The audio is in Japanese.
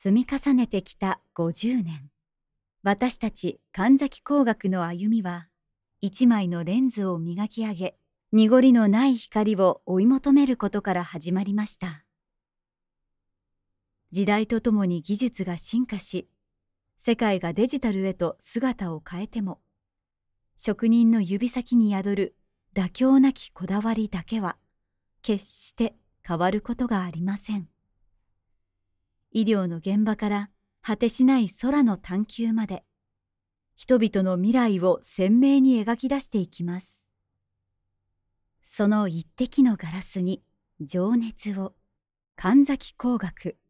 積み重ねてきた50年。私たち神崎工学の歩みは、一枚のレンズを磨き上げ、濁りのない光を追い求めることから始まりました。時代とともに技術が進化し、世界がデジタルへと姿を変えても、職人の指先に宿る妥協なきこだわりだけは、決して変わることがありません。医療の現場から果てしない空の探求まで、人々の未来を鮮明に描き出していきます。その一滴のガラスに情熱を、神崎工学。